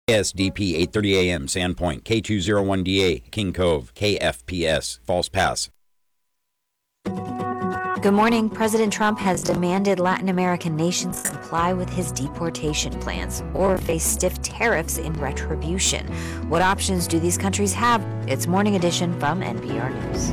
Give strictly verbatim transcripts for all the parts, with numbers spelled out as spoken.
S D P eight thirty A M, Sandpoint, K two oh one D A, King Cove, K F P S, False Pass. Good morning. President Trump has demanded Latin American nations comply with his deportation plans or face stiff tariffs in retribution. What options do these countries have? It's Morning Edition from N P R News.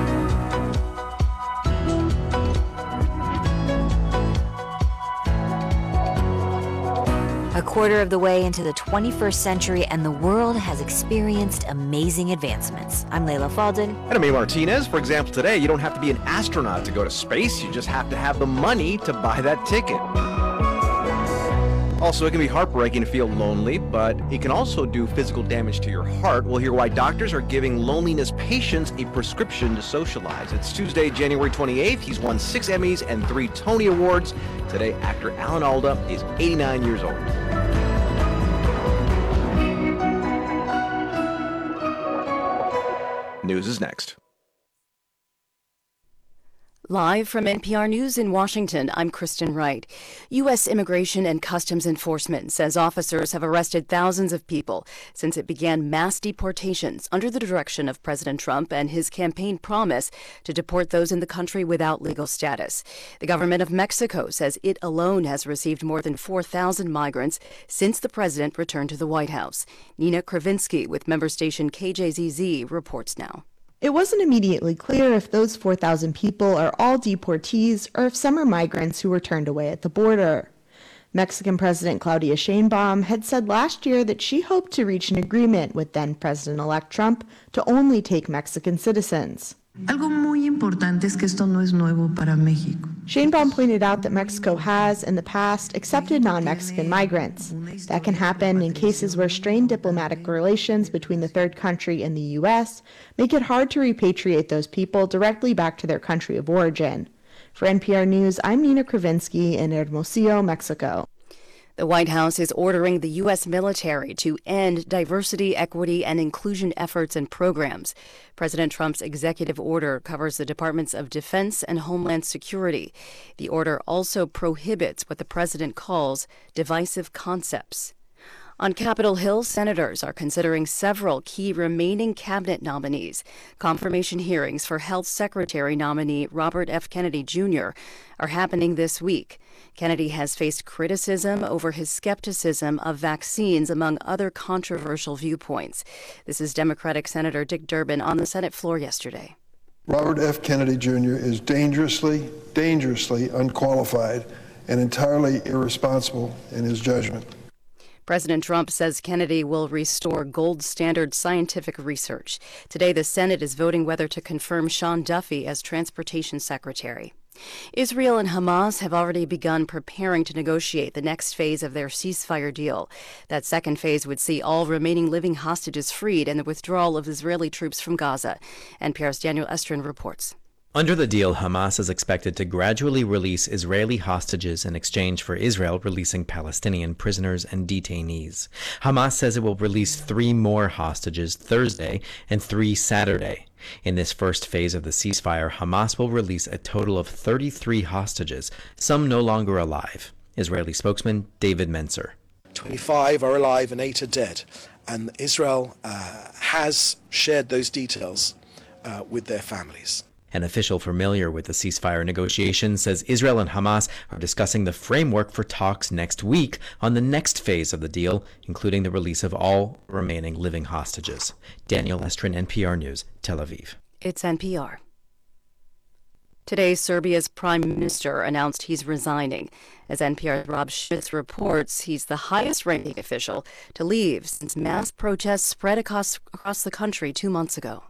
A quarter of the way into the twenty-first century, and the world has experienced amazing advancements. I'm Layla Falden. And I'm A. Martinez. For example, today, you don't have to be an astronaut to go to space. You just have to have the money to buy that ticket. Also, it can be heartbreaking to feel lonely, but it can also do physical damage to your heart. We'll hear why doctors are giving loneliness patients a prescription to socialize. It's Tuesday, January twenty-eighth. He's won six Emmys and three Tony Awards. Today, actor Alan Alda is eighty-nine years old. News is next. Live from N P R News in Washington, I'm Kristen Wright. U S Immigration and Customs Enforcement says officers have arrested thousands of people since it began mass deportations under the direction of President Trump and his campaign promise to deport those in the country without legal status. The government of Mexico says it alone has received more than four thousand migrants since the president returned to the White House. Nina Kravinsky with member station K J Z Z reports now. It wasn't immediately clear if those four thousand people are all deportees or if some are migrants who were turned away at the border. Mexican President Claudia Sheinbaum had said last year that she hoped to reach an agreement with then-President-elect Trump to only take Mexican citizens. Algo muy importante es que esto no es nuevo para México. Sheinbaum pointed out that Mexico has, in the past, accepted non-Mexican migrants. That can happen in cases where strained diplomatic relations between the third country and the U S make it hard to repatriate those people directly back to their country of origin. For N P R News, I'm Nina Kravinsky in Hermosillo, Mexico. The White House is ordering the U S military to end diversity, equity, and inclusion efforts and programs. President Trump's executive order covers the Departments of Defense and Homeland Security. The order also prohibits what the president calls divisive concepts. On Capitol Hill, senators are considering several key remaining cabinet nominees. Confirmation hearings for Health Secretary nominee Robert F. Kennedy Junior are happening this week. Kennedy has faced criticism over his skepticism of vaccines, among other controversial viewpoints. This is Democratic Senator Dick Durbin on the Senate floor yesterday. Robert F. Kennedy Junior is dangerously, dangerously unqualified and entirely irresponsible in his judgment. President Trump says Kennedy will restore gold standard scientific research. Today, the Senate is voting whether to confirm Sean Duffy as Transportation Secretary. Israel and Hamas have already begun preparing to negotiate the next phase of their ceasefire deal. That second phase would see all remaining living hostages freed and the withdrawal of Israeli troops from Gaza. N P R's Daniel Estrin reports. Under the deal, Hamas is expected to gradually release Israeli hostages in exchange for Israel releasing Palestinian prisoners and detainees. Hamas says it will release three more hostages Thursday and three Saturday. In this first phase of the ceasefire, Hamas will release a total of thirty-three hostages, some no longer alive. Israeli spokesman David Mencer. twenty-five are alive and eight are dead. And Israel uh, has shared those details uh, with their families. An official familiar with the ceasefire negotiations says Israel and Hamas are discussing the framework for talks next week on the next phase of the deal, including the release of all remaining living hostages. Daniel Estrin, N P R News, Tel Aviv. It's N P R. Today, Serbia's prime minister announced he's resigning. As N P R's Rob Schmitz reports, he's the highest-ranking official to leave since mass protests spread across, across the country two months ago.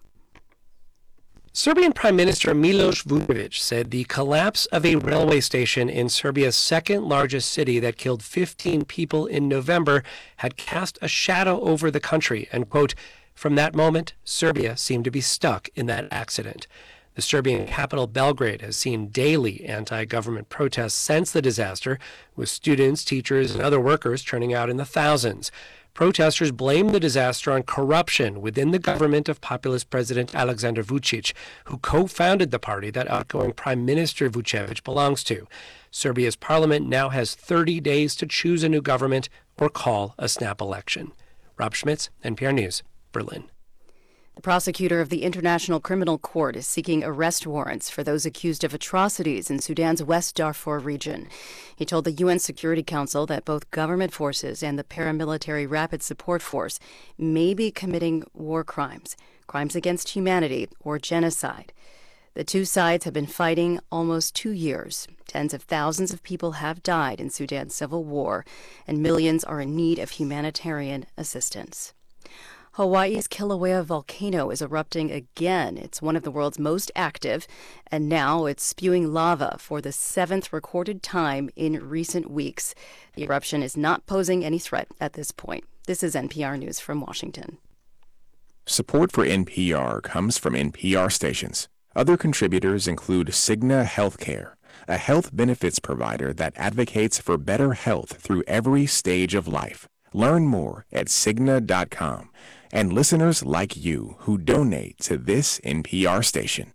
Serbian Prime Minister Miloš Vučević said the collapse of a railway station in Serbia's second-largest city that killed fifteen people in November had cast a shadow over the country, and, quote, from that moment, Serbia seemed to be stuck in that accident. The Serbian capital, Belgrade, has seen daily anti-government protests since the disaster, with students, teachers, and other workers turning out in the thousands. Protesters blame the disaster on corruption within the government of populist President Aleksandar Vučić, who co-founded the party that outgoing Prime Minister Vučević belongs to. Serbia's parliament now has thirty days to choose a new government or call a snap election. Rob Schmitz, N P R News, Berlin. The prosecutor of the International Criminal Court is seeking arrest warrants for those accused of atrocities in Sudan's West Darfur region. He told the U N Security Council that both government forces and the paramilitary Rapid Support Force may be committing war crimes, crimes against humanity, or genocide. The two sides have been fighting almost two years. Tens of thousands of people have died in Sudan's civil war, and millions are in need of humanitarian assistance. Hawaii's Kilauea volcano is erupting again. It's one of the world's most active, and now it's spewing lava for the seventh recorded time in recent weeks. The eruption is not posing any threat at this point. This is N P R News from Washington. Support for N P R comes from N P R stations. Other contributors include Cigna Healthcare, a health benefits provider that advocates for better health through every stage of life. Learn more at Cigna dot com. And listeners like you who donate to this N P R station.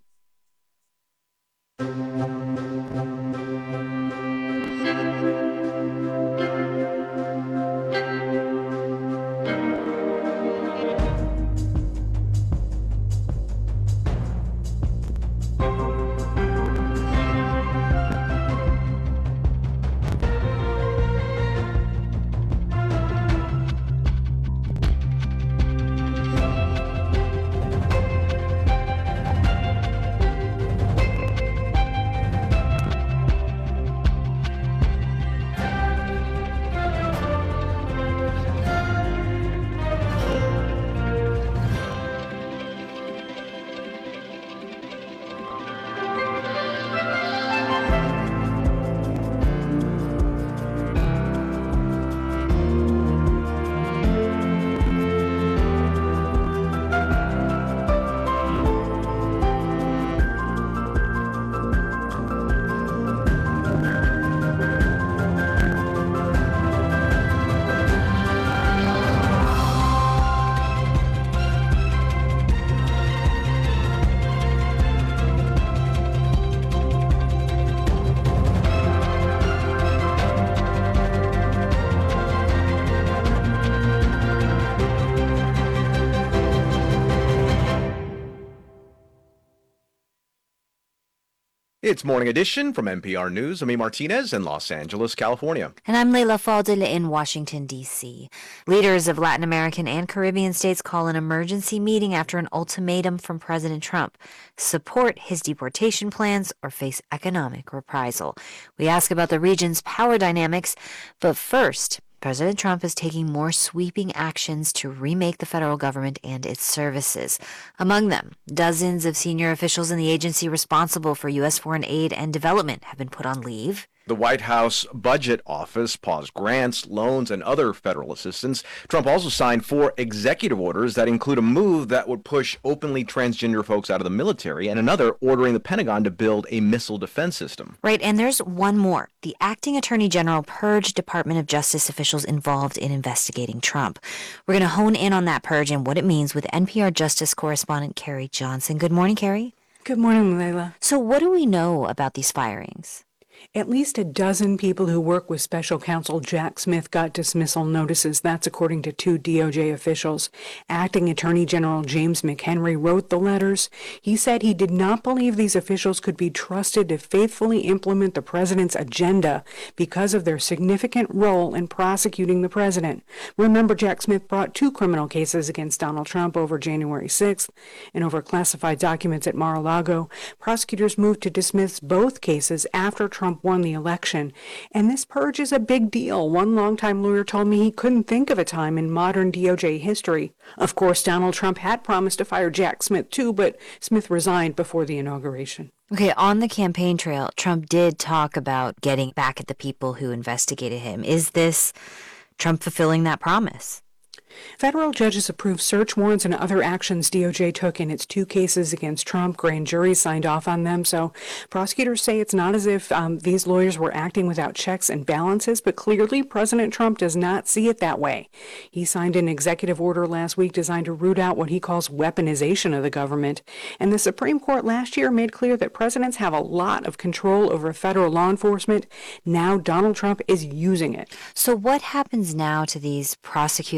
It's Morning Edition from N P R News. I'm E. Martinez in Los Angeles, California. And I'm Leila Fadel in Washington, D C Leaders of Latin American and Caribbean states call an emergency meeting after an ultimatum from President Trump. Support his deportation plans or face economic reprisal. We ask about the region's power dynamics, but first, President Trump is taking more sweeping actions to remake the federal government and its services. Among them, dozens of senior officials in the agency responsible for U S foreign aid and development have been put on leave. The White House Budget Office paused grants, loans, and other federal assistance. Trump also signed four executive orders that include a move that would push openly transgender folks out of the military and another ordering the Pentagon to build a missile defense system. Right, and there's one more. The acting attorney general purged Department of Justice officials involved in investigating Trump. We're going to hone in on that purge and what it means with N P R Justice correspondent Carrie Johnson. Good morning, Carrie. Good morning, Leila. So what do we know about these firings? At least a dozen people who work with special counsel Jack Smith got dismissal notices. That's according to two D O J officials. Acting Attorney General James McHenry wrote the letters. He said he did not believe these officials could be trusted to faithfully implement the president's agenda because of their significant role in prosecuting the president. Remember, Jack Smith brought two criminal cases against Donald Trump over January sixth and over classified documents at Mar-a-Lago. Prosecutors moved to dismiss both cases after Trump won the election. And this purge is a big deal. One longtime lawyer told me he couldn't think of a time in modern D O J history. Of course, Donald Trump had promised to fire Jack Smith too, but Smith resigned before the inauguration. Okay, on the campaign trail, Trump did talk about getting back at the people who investigated him. Is this Trump fulfilling that promise? Federal judges approved search warrants and other actions D O J took in its two cases against Trump. Grand juries signed off on them. So prosecutors say it's not as if um, these lawyers were acting without checks and balances, but clearly President Trump does not see it that way. He signed an executive order last week designed to root out what he calls weaponization of the government. And the Supreme Court last year made clear that presidents have a lot of control over federal law enforcement. Now Donald Trump is using it. So what happens now to these prosecutors who were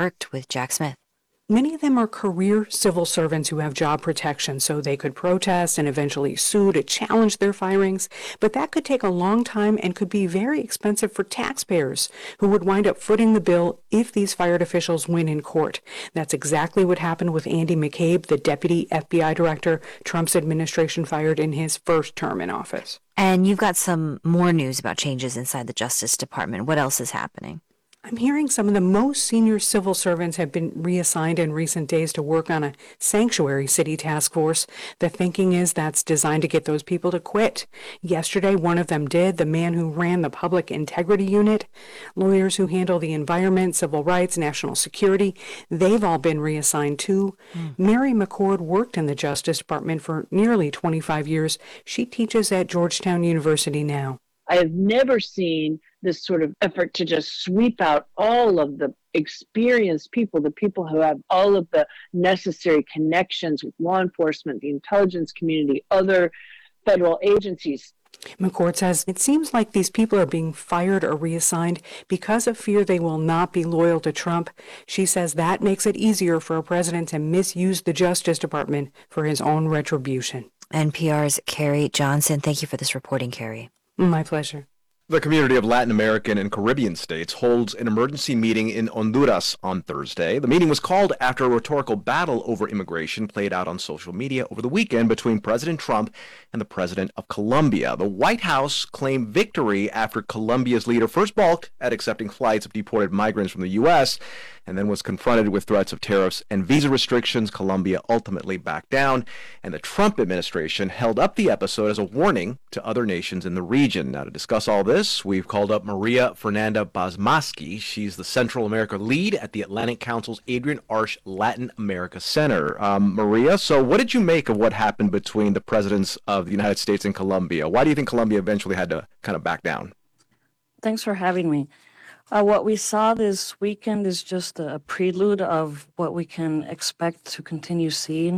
worked with Jack Smith. Many of them are career civil servants who have job protection, so they could protest and eventually sue to challenge their firings. But that could take a long time and could be very expensive for taxpayers, who would wind up footing the bill if these fired officials win in court. That's exactly what happened with Andy McCabe, the deputy F B I director Trump's administration fired in his first term in office. And you've got some more news about changes inside the Justice Department. What else is happening? I'm hearing some of the most senior civil servants have been reassigned in recent days to work on a sanctuary city task force. The thinking is that's designed to get those people to quit. Yesterday, one of them did, the man who ran the Public Integrity Unit. Lawyers who handle the environment, civil rights, national security, they've all been reassigned too. Mm. Mary McCord worked in the Justice Department for nearly twenty-five years. She teaches at Georgetown University now. I have never seen this sort of effort to just sweep out all of the experienced people, the people who have all of the necessary connections with law enforcement, the intelligence community, other federal agencies. McCord says it seems like these people are being fired or reassigned because of fear they will not be loyal to Trump. She says that makes it easier for a president to misuse the Justice Department for his own retribution. N P R's Carrie Johnson. Thank you for this reporting, Carrie. My pleasure. The community of Latin American and Caribbean states holds an emergency meeting in Honduras on Thursday. The meeting was called after a rhetorical battle over immigration played out on social media over the weekend between President Trump and the president of Colombia. The White House claimed victory after Colombia's leader first balked at accepting flights of deported migrants from the U S and then was confronted with threats of tariffs and visa restrictions. Colombia ultimately backed down, and the Trump administration held up the episode as a warning to other nations in the region. Now, to discuss all this, we've called up Maria Fernanda Basmaski. She's the Central America lead at the Atlantic Council's Adrian Arsh Latin America Center. Um, Maria, so what did you make of what happened between the presidents of the United States and Colombia? Why do you think Colombia eventually had to kind of back down? Thanks for having me. Uh, what we saw this weekend is just a prelude of what we can expect to continue seeing.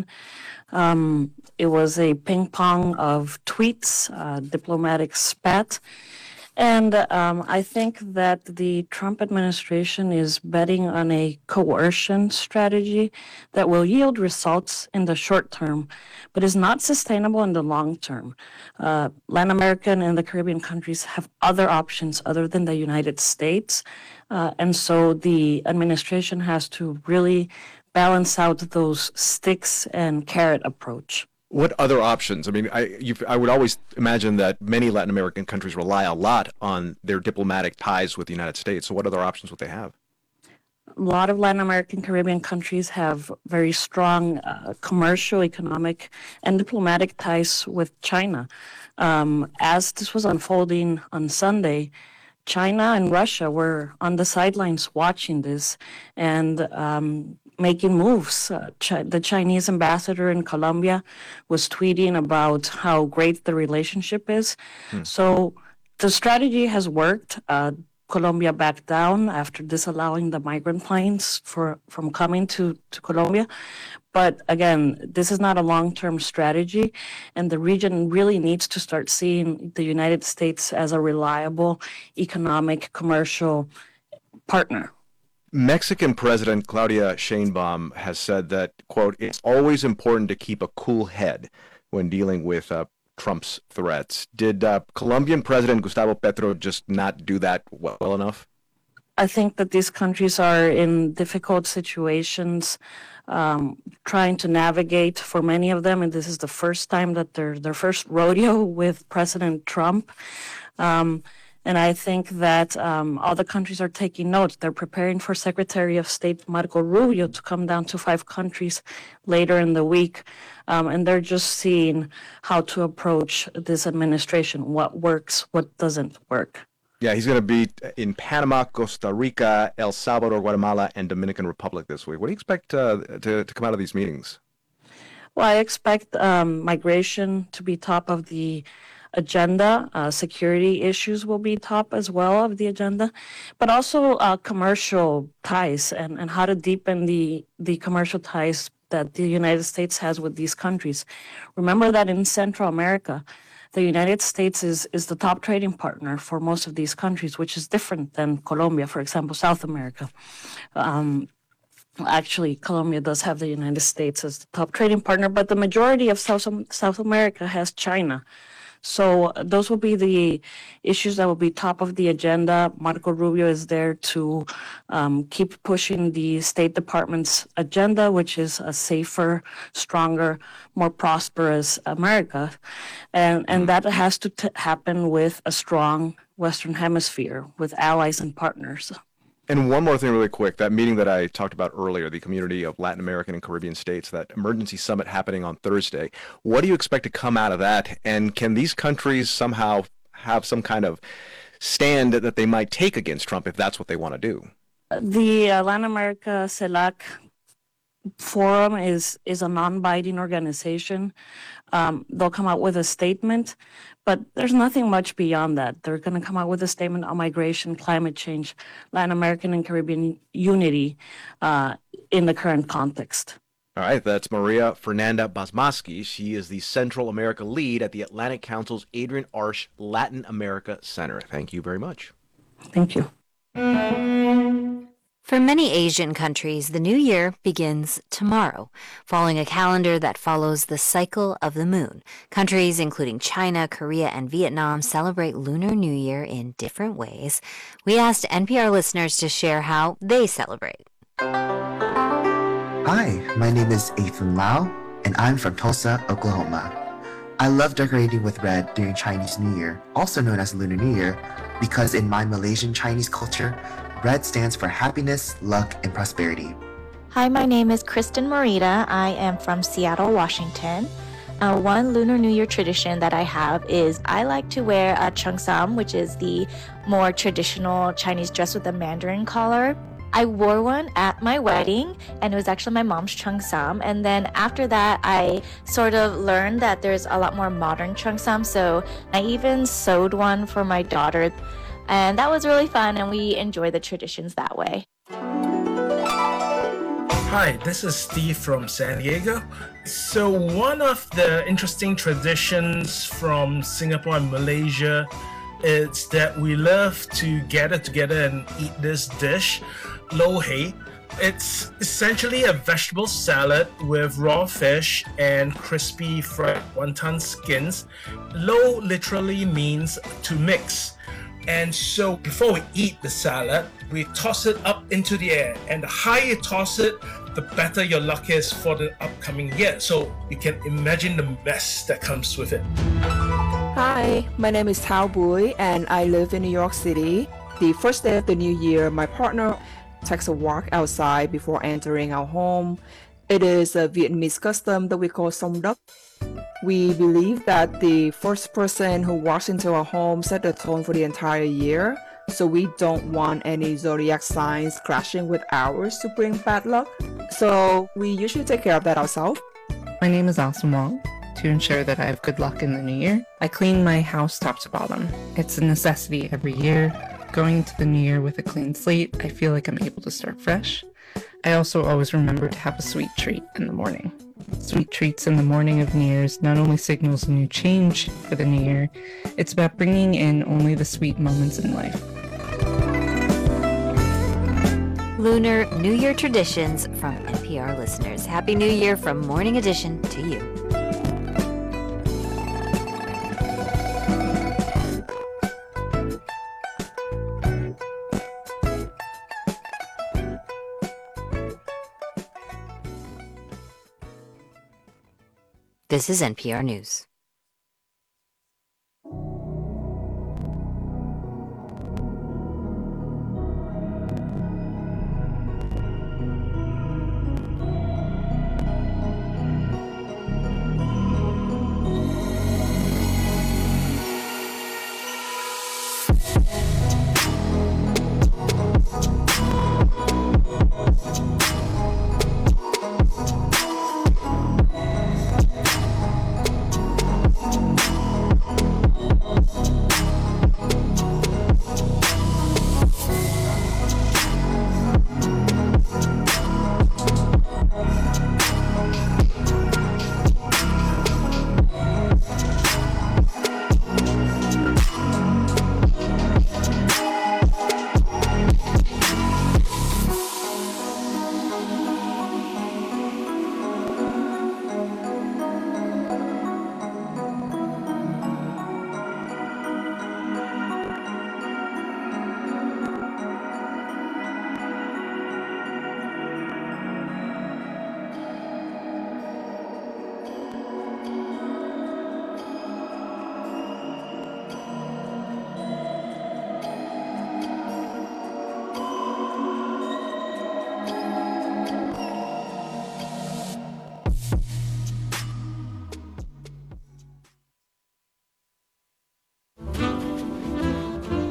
Um, it was a ping pong of tweets, uh, diplomatic spat. And um, I think that the Trump administration is betting on a coercion strategy that will yield results in the short term, but is not sustainable in the long term. Uh, Latin American and the Caribbean countries have other options other than the United States. Uh, and so the administration has to really balance out those sticks and carrot approach. What other options? I mean, I you, I would always imagine that many Latin American countries rely a lot on their diplomatic ties with the United States. So what other options would they have? A lot of Latin American, Caribbean countries have very strong uh, commercial, economic, and diplomatic ties with China. Um, as this was unfolding on Sunday, China and Russia were on the sidelines watching this and um, making moves. Uh, Ch- the Chinese ambassador in Colombia was tweeting about how great the relationship is. Hmm. So the strategy has worked. Uh, Colombia backed down after disallowing the migrant planes for, from coming to, to Colombia. But again, this is not a long-term strategy, and the region really needs to start seeing the United States as a reliable economic, commercial partner. Mexican President Claudia Sheinbaum has said that, quote, it's always important to keep a cool head when dealing with uh, Trump's threats. Did uh, Colombian President Gustavo Petro just not do that well enough? I think that these countries are in difficult situations, um, trying to navigate for many of them, and this is the first time that they're their first rodeo with President Trump. Um, and I think that um, all the countries are taking note. They're preparing for Secretary of State Marco Rubio to come down to five countries later in the week, um, and they're just seeing how to approach this administration, what works, what doesn't work. Yeah, he's going to be in Panama, Costa Rica, El Salvador, Guatemala, and Dominican Republic this week. What do you expect uh, to, to come out of these meetings? Well, I expect um, migration to be top of the agenda. Uh, security issues will be top as well of the agenda, but also uh, commercial ties and, and how to deepen the, the commercial ties that the United States has with these countries. Remember that in Central America, the United States is, is the top trading partner for most of these countries, which is different than Colombia, for example, South America. Um, Actually, Colombia does have the United States as the top trading partner, but the majority of South, South America has China. So those will be the issues that will be top of the agenda. Marco Rubio is there to um, keep pushing the State Department's agenda, which is a safer, stronger, more prosperous America. And, and that has to t- happen with a strong Western Hemisphere, with allies and partners. And one more thing really quick, that meeting that I talked about earlier, the Community of Latin American and Caribbean States, that emergency summit happening on Thursday, what do you expect to come out of that? And can these countries somehow have some kind of stand that they might take against Trump if that's what they want to do? The uh, Latin America CELAC Forum is, is a non-binding organization. Um, they'll come out with a statement, but there's nothing much beyond that. They're going to come out with a statement on migration, climate change, Latin American and Caribbean unity uh, in the current context. All right, that's Maria Fernanda Basmaski. She is the Central America lead at the Atlantic Council's Adrian Arsh Latin America Center. Thank you very much. Thank you. For many Asian countries, the new year begins tomorrow, following a calendar that follows the cycle of the moon. Countries including China, Korea, and Vietnam celebrate Lunar New Year in different ways. We asked N P R listeners to share how they celebrate. Hi, my name is Ethan Lau, and I'm from Tulsa, Oklahoma. I love decorating with red during Chinese New Year, also known as Lunar New Year, because in my Malaysian Chinese culture, red stands for happiness, luck, and prosperity. Hi, my name is Kristen Morita. I am from Seattle, Washington. Uh, one Lunar New Year tradition that I have is I like to wear a cheongsam, which is the more traditional Chinese dress with a mandarin collar. I wore one at my wedding, and it was actually my mom's cheongsam. And then after that, I sort of learned that there's a lot more modern cheongsam, so I even sewed one for my daughter. And that was really fun, and we enjoy the traditions that way. Hi, this is Steve from San Diego. So one of the interesting traditions from Singapore and Malaysia is that we love to gather together and eat this dish, lo hei. It's essentially a vegetable salad with raw fish and crispy fried wonton skins. Lo literally means to mix. And so before we eat the salad, we toss it up into the air. And the higher you toss it, the better your luck is for the upcoming year. So you can imagine the mess that comes with it. Hi, my name is Thao Bui and I live in New York City. The first day of the new year, my partner takes a walk outside before entering our home. It is a Vietnamese custom that we call Song Duc. We believe that the first person who walks into our home set the tone for the entire year, so we don't want any zodiac signs clashing with ours to bring bad luck. So we usually take care of that ourselves. My name is Alison Wong. To ensure that I have good luck in the new year, I clean my house top to bottom. It's a necessity every year. Going into the new year with a clean slate, I feel like I'm able to start fresh. I also always remember to have a sweet treat in the morning. Sweet treats in the morning of New Year's not only signals a new change for the new year, it's about bringing in only the sweet moments in life. Lunar New Year traditions from N P R listeners. Happy New Year from Morning Edition to you. This is N P R News.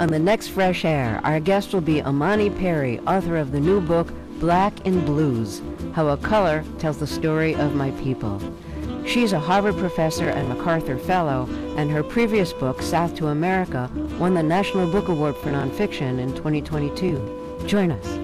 On the next Fresh Air, our guest will be Amani Perry, author of the new book, Black in Blues, How a Color Tells the Story of My People. She's a Harvard professor and MacArthur Fellow, and her previous book, South to America, won the National Book Award for Nonfiction in twenty twenty-two. Join us.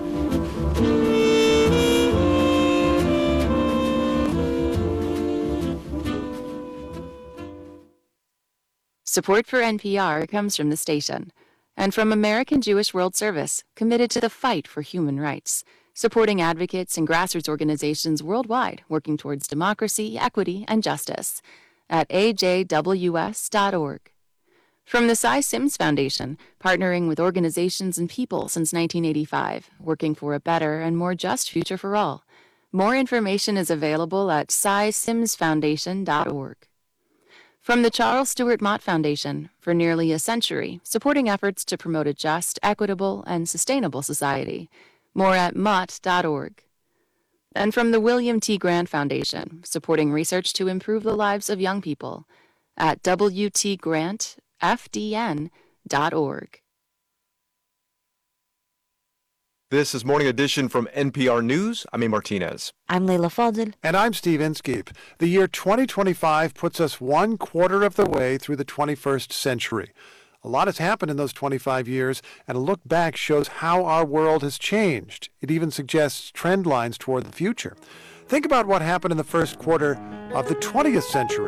Support for N P R comes from the station and from American Jewish World Service, committed to the fight for human rights, supporting advocates and grassroots organizations worldwide working towards democracy, equity, and justice at A J W S dot org. From the Cy Sims Foundation, partnering with organizations and people since nineteen eighty-five, working for a better and more just future for all. More information is available at cy sims foundation dot org. From the Charles Stewart Mott Foundation, for nearly a century, supporting efforts to promote a just, equitable, and sustainable society. More at mott dot org. And from the William T. Grant Foundation, supporting research to improve the lives of young people, at w t grant f d n dot org. This is Morning Edition from N P R News. I'm A. Martinez. I'm Leila Fadel. And I'm Steve Inskeep. The year twenty twenty-five puts us one quarter of the way through the twenty-first century. A lot has happened in those twenty-five years, and a look back shows how our world has changed. It even suggests trend lines toward the future. Think about what happened in the first quarter of the twentieth century,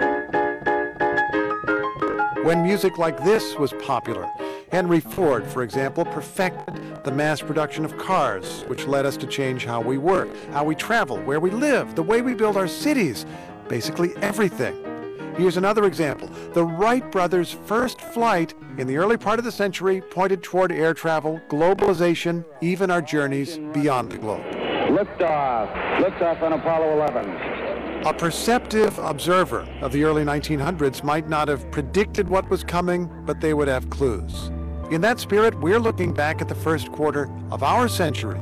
when music like this was popular. Henry Ford, for example, perfected the mass production of cars, which led us to change how we work, how we travel, where we live, the way we build our cities, basically everything. Here's another example. The Wright brothers' first flight in the early part of the century pointed toward air travel, globalization, even our journeys beyond the globe. Liftoff. Liftoff on Apollo eleven. A perceptive observer of the early nineteen hundreds might not have predicted what was coming, but they would have clues. In that spirit, we're looking back at the first quarter of our century.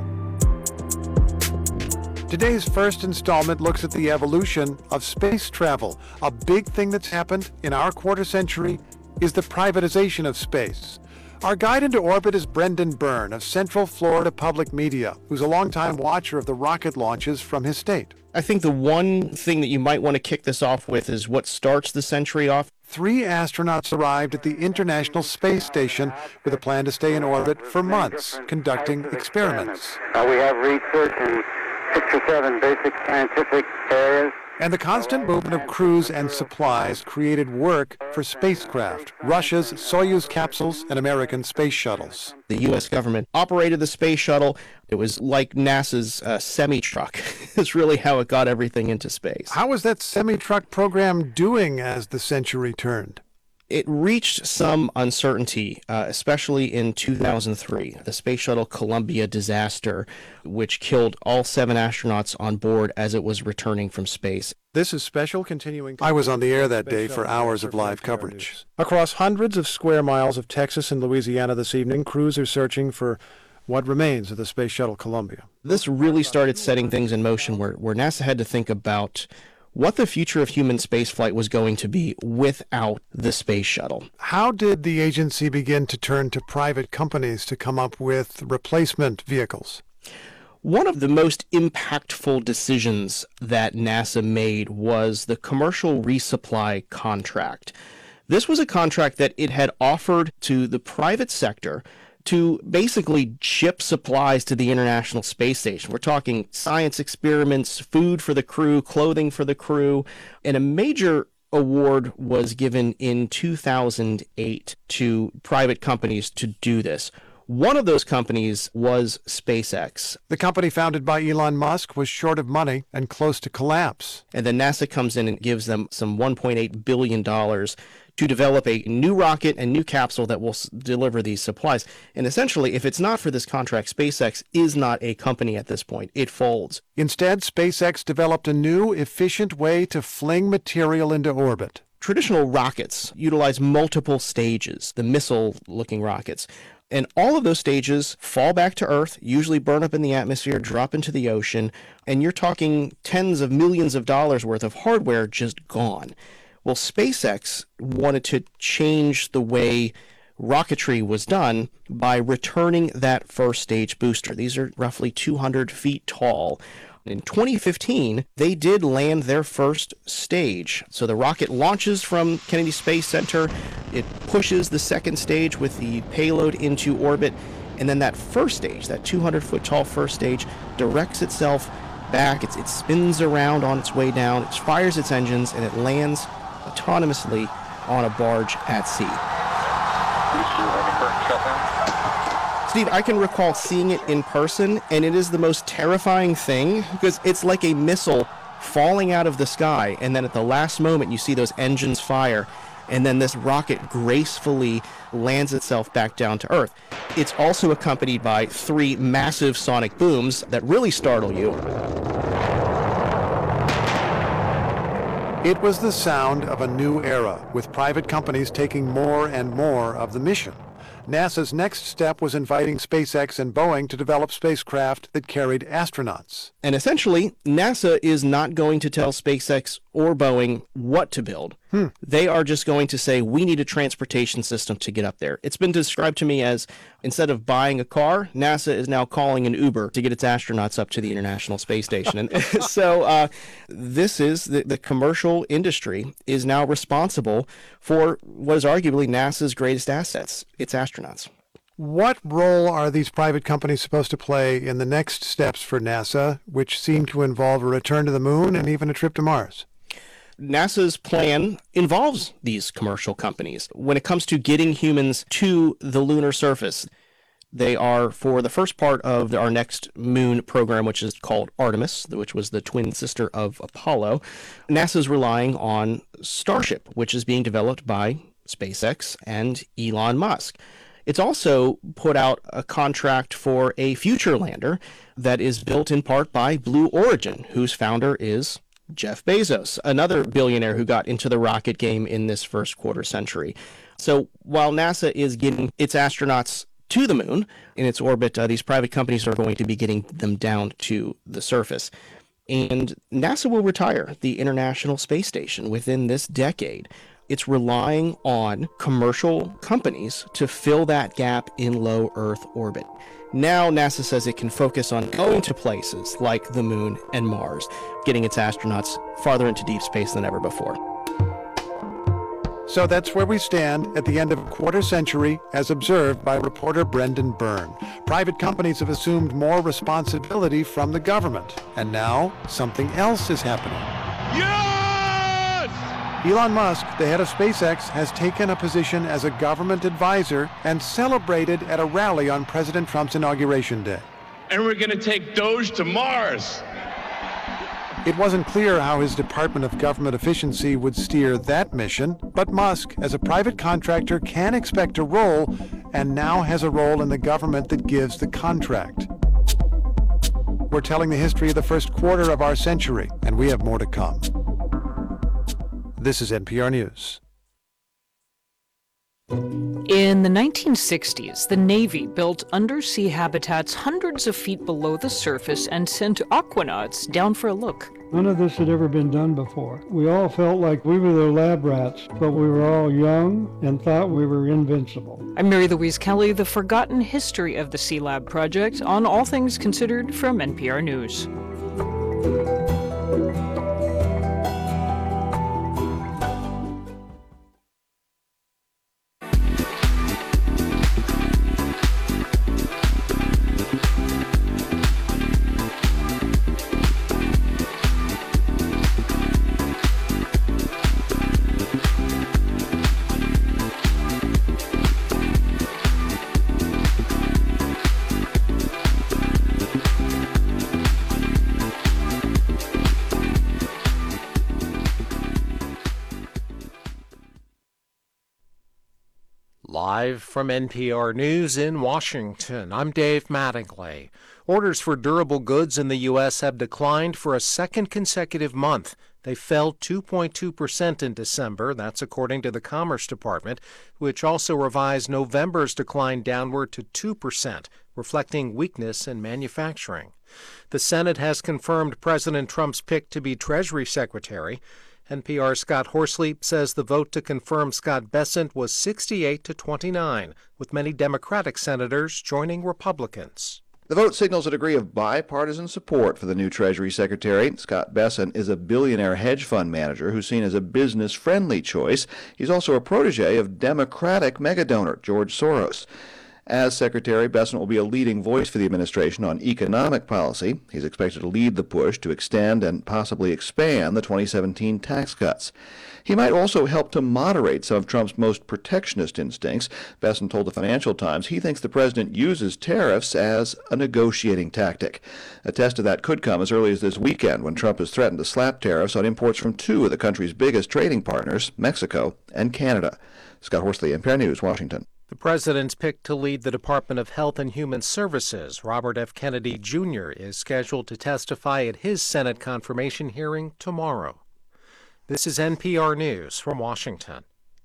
Today's first installment looks at the evolution of space travel. A big thing that's happened in our quarter century is the privatization of space. Our guide into orbit is Brendan Byrne of Central Florida Public Media, who's a longtime watcher of the rocket launches from his state. I think the one thing that you might want to kick this off with is what starts the century off. Three astronauts arrived at the International Space Station with a plan to stay in orbit for months, conducting experiments. Uh, we have research in six or seven basic scientific areas. And the constant movement of crews and supplies created work for spacecraft, Russia's Soyuz capsules and American space shuttles. The U S government operated the space shuttle. It was like NASA's uh, semi-truck. It's really how it got everything into space. How was that semi-truck program doing as the century turned? It reached some uncertainty, uh, especially in two thousand three, the Space Shuttle Columbia disaster, which killed all seven astronauts on board as it was returning from space. This is special continuing. I was on the air that day for hours of live coverage. Across hundreds of square miles of Texas and Louisiana this evening, crews are searching for what remains of the Space Shuttle Columbia. This really started setting things in motion where, where NASA had to think about what the future of human spaceflight was going to be without the space shuttle. How did the agency begin to turn to private companies to come up with replacement vehicles? One of the most impactful decisions that NASA made was the commercial resupply contract. This was a contract that it had offered to the private sector to basically ship supplies to the International Space Station. We're talking science experiments, food for the crew, clothing for the crew, and a major award was given in two thousand eight to private companies to do this. One of those companies was SpaceX. The company founded by Elon Musk was short of money and close to collapse. And then NASA comes in and gives them some one point eight billion dollars to develop a new rocket and new capsule that will s- deliver these supplies. And essentially, if it's not for this contract, SpaceX is not a company at this point. It folds. Instead, SpaceX developed a new, efficient way to fling material into orbit. Traditional rockets utilize multiple stages, the missile-looking rockets. And all of those stages fall back to Earth, usually burn up in the atmosphere, drop into the ocean, and you're talking tens of millions of dollars worth of hardware just gone. Well, SpaceX wanted to change the way rocketry was done by returning that first stage booster. These are roughly two hundred feet tall. In twenty fifteen, they did land their first stage. So the rocket launches from Kennedy Space Center, it pushes the second stage with the payload into orbit, and then that first stage, that two hundred foot tall first stage, directs itself back, it's, it spins around on its way down, it fires its engines, and it lands autonomously on a barge at sea. Steve, I can recall seeing it in person, and it is the most terrifying thing because it's like a missile falling out of the sky, and then at the last moment you see those engines fire, and then this rocket gracefully lands itself back down to Earth. It's also accompanied by three massive sonic booms that really startle you. It was the sound of a new era, with private companies taking more and more of the mission. NASA's next step was inviting SpaceX and Boeing to develop spacecraft that carried astronauts. And essentially, NASA is not going to tell SpaceX or Boeing what to build. Hmm. They are just going to say, we need a transportation system to get up there. It's been described to me as, instead of buying a car, NASA is now calling an Uber to get its astronauts up to the International Space Station. And so uh, this is, the, the commercial industry is now responsible for what is arguably NASA's greatest assets, its astronauts. What role are these private companies supposed to play in the next steps for NASA, which seem to involve a return to the moon and even a trip to Mars? NASA's plan involves these commercial companies. When it comes to getting humans to the lunar surface, they are, for the first part of our next moon program, which is called Artemis, which was the twin sister of Apollo, NASA's relying on Starship, which is being developed by SpaceX and Elon Musk. It's also put out a contract for a future lander that is built in part by Blue Origin, whose founder is Jeff Bezos, another billionaire who got into the rocket game in this first quarter century. So while NASA is getting its astronauts to the moon in its orbit, uh, these private companies are going to be getting them down to the surface. And NASA will retire the International Space Station within this decade. It's relying on commercial companies to fill that gap in low Earth orbit. Now NASA says it can focus on going to places like the moon and Mars, getting its astronauts farther into deep space than ever before. So that's where we stand at the end of a quarter century, as observed by reporter Brendan Byrne. Private companies have assumed more responsibility from the government, and now something else is happening. Yes! Elon Musk, the head of SpaceX, has taken a position as a government advisor and celebrated at a rally on President Trump's inauguration day. And we're going to take Doge to Mars. It wasn't clear how his Department of Government Efficiency would steer that mission, but Musk, as a private contractor, can expect a role, and now has a role in the government that gives the contract. We're telling the history of the first quarter of our century, and we have more to come. This is N P R News. In the nineteen sixties, the Navy built undersea habitats hundreds of feet below the surface and sent aquanauts down for a look. None of this had ever been done before. We all felt like we were the lab rats, but we were all young and thought we were invincible. I'm Mary Louise Kelly, the forgotten history of the Sea Lab project on All Things Considered from N P R News. Live from N P R News in Washington, I'm Dave Mattingly. Orders for durable goods in the U S have declined for a second consecutive month. They fell two point two percent in December. That's according to the Commerce Department, which also revised November's decline downward to two percent, reflecting weakness in manufacturing. The Senate has confirmed President Trump's pick to be Treasury Secretary. N P R's Scott Horsley says the vote to confirm Scott Bessent was sixty-eight to twenty-nine, with many Democratic senators joining Republicans. The vote signals a degree of bipartisan support for the new Treasury Secretary. Scott Bessent is a billionaire hedge fund manager who's seen as a business-friendly choice. He's also a protege of Democratic megadonor George Soros. As Secretary, Bessent will be a leading voice for the administration on economic policy. He's expected to lead the push to extend and possibly expand the twenty seventeen tax cuts. He might also help to moderate some of Trump's most protectionist instincts. Bessent told the Financial Times he thinks the president uses tariffs as a negotiating tactic. A test of that could come as early as this weekend, when Trump has threatened to slap tariffs on imports from two of the country's biggest trading partners, Mexico and Canada. Scott Horsley, N P R News, Washington. The president's pick to lead the Department of Health and Human Services, Robert F. Kennedy Junior, is scheduled to testify at his Senate confirmation hearing tomorrow. This is N P R News from Washington.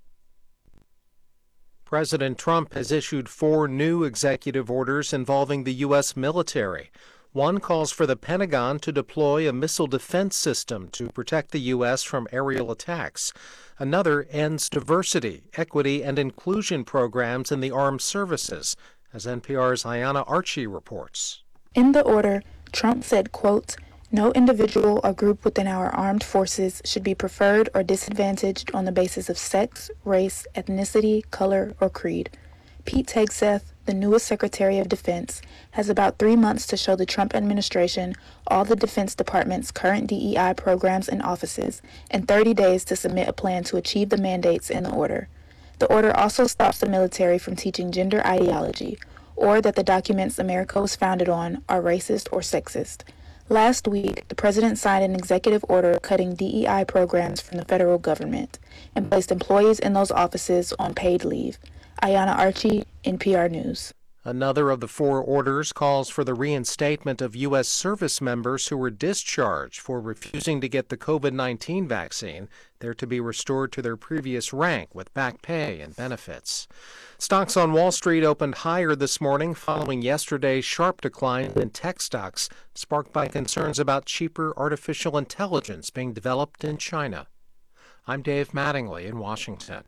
President Trump has issued four new executive orders involving the U S military. One calls for the Pentagon to deploy a missile defense system to protect the U S from aerial attacks. Another ends diversity, equity, and inclusion programs in the armed services, as N P R's Ayanna Archie reports. In the order, Trump said, quote, "No individual or group within our armed forces should be preferred or disadvantaged on the basis of sex, race, ethnicity, color, or creed." Pete Hegseth, the newest Secretary of Defense, has about three months to show the Trump administration all the Defense Department's current D E I programs and offices, and thirty days to submit a plan to achieve the mandates in the order. The order also stops the military from teaching gender ideology, or that the documents America was founded on are racist or sexist. Last week, the president signed an executive order cutting D E I programs from the federal government and placed employees in those offices on paid leave. Ayanna Archie, N P R News. Another of the four orders calls for the reinstatement of U S service members who were discharged for refusing to get the COVID nineteen vaccine. They're to be restored to their previous rank with back pay and benefits. Stocks on Wall Street opened higher this morning following yesterday's sharp decline in tech stocks, sparked by concerns about cheaper artificial intelligence being developed in China. I'm Dave Mattingly in Washington.